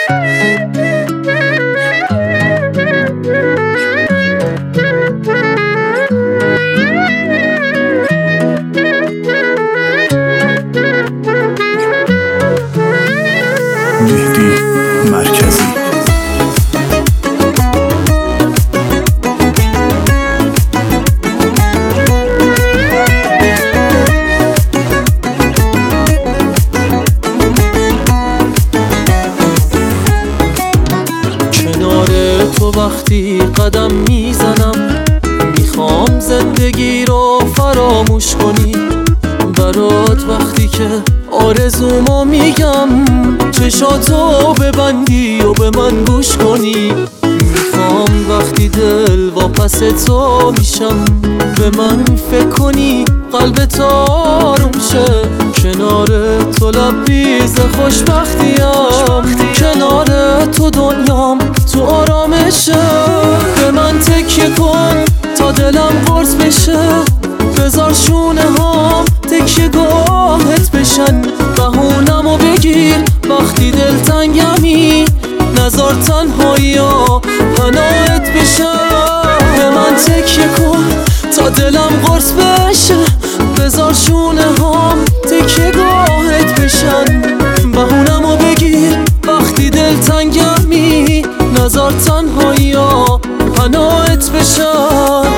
مهدی مرکزی. کنار تو وقتی قدم میزنم میخوام زندگی رو فراموش کنی. برات وقتی که آرزومو میگم چشاتو ببندی و به من گوش کنی. میخوام وقتی دل واپس تو میشم به من فکر کنی، قلبت آروم شه. کنار تو لبریز خوشبختیم، کنار تو دنیام تو آرامشه. به من تکیه کن تا دلم قرص بشه، بذار شونه هام تکیه گاهت بشن. بهونمو بگیر وقتی دلتنگمی، نذار تنهایی ها پناهت بشن. به من تکیه کن تا دلم قرص بشه، بذار شونه هام تکیه گاهت بشن. بهونمو بگیر وقتی دلتنگمی، نذار تنهایی ها پناهت بشن.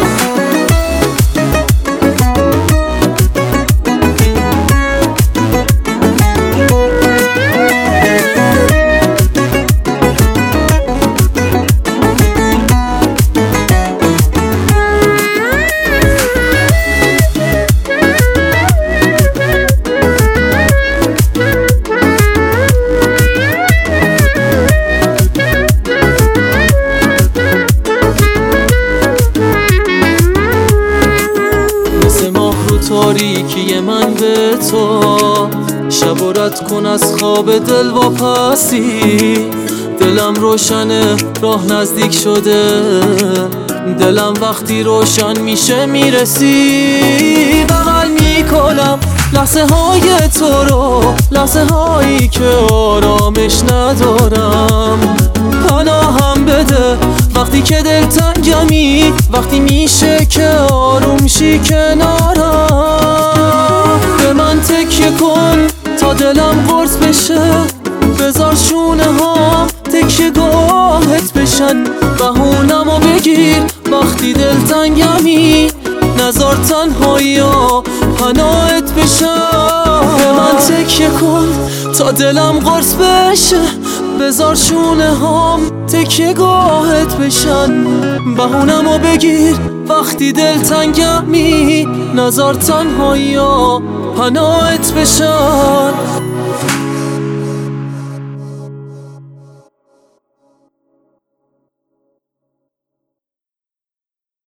تاریکی من به تو شب و رد کن از خواب دل واپسی. دلم روشنه راه نزدیک شده، دلم وقتی روشن میشه میرسی. بغل میکنم لحظه های تو رو، لحظه هایی که آرامش ندارم. پناهم بده وقتی که دلتنگمی، وقتی میشه که آروم شی کنارم. به من تکیه کن تا دلم قرص بشه، بذار شونه ها تکیه گاهت بشن. بهونمو بگیر وقتی دلتنگمی، نذار تنهایی ها پناهت بشن. به من تکیه کن تا دلم قرص بشه، بذار شونه هام تکیه گاهت بشن. بهونمو بگیر وقتی دلتنگمی، نذار تنهایی ها پناهت بشن.